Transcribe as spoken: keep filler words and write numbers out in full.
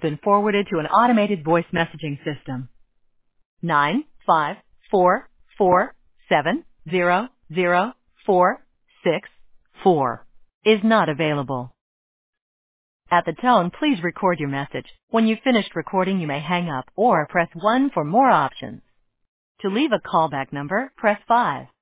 been forwarded to an automated voice messaging system. Nine five four four seven zero zero four six four is not available. At the tone, please record your message. When you've finished recording, you may hang up or press one for more options. To leave a callback number, press five.